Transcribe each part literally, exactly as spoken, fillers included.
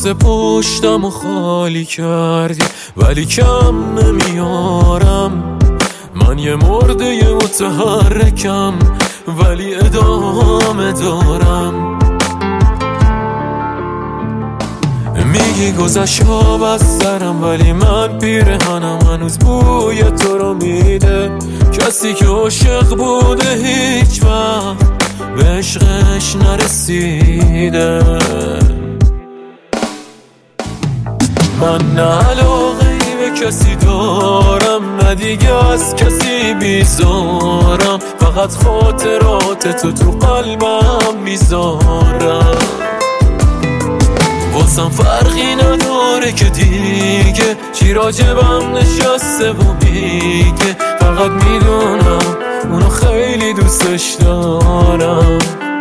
واسه پشتم و خالی کردی، ولی کم نمیارم. من یه مرده متحرکم ولی ادامه دارم. میگی گذشت ها از سرم، ولی من پیرهنم هنوز بوی تو رو میده. کسی که عاشق بوده هیچ وقت به عشقش نرسیده. من نه علاقه ای به کسی دارم، نه دیگه از کسی بیزارم. فقط خاطرات تو تو قلبم میذارم. واسم فرقی نداره که دیگه چی راجبم نشسته و میگه. فقط میدونم اونو خیلی دوستش دارم.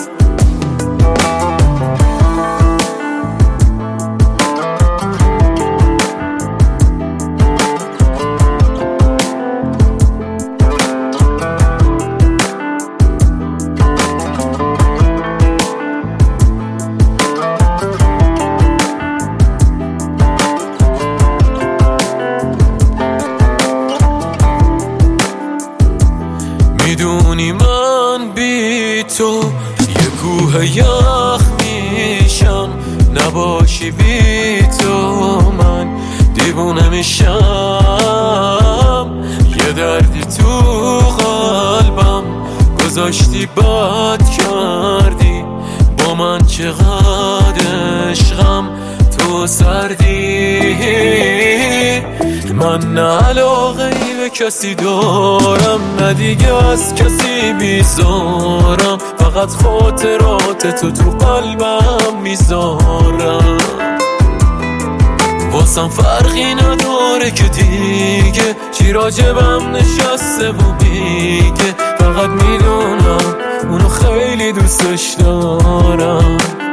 میدونی من بی تو یه کوه یخ میشم، نباشی بی تو من دیوونه میشم. یه دردی تو قلبم گذاشتی بد کردی، با من چقدر عشقم تو سردی. من نه علاقه ای به کسی دارم، نه دیگه از کسی بیزارم. فقط خاطرات تو تو قلبم میذارم. واسم فرقی نداره که دیگه چی راجبم نشسته و میگه. فقط میدونم اونو خیلی دوستش دارم.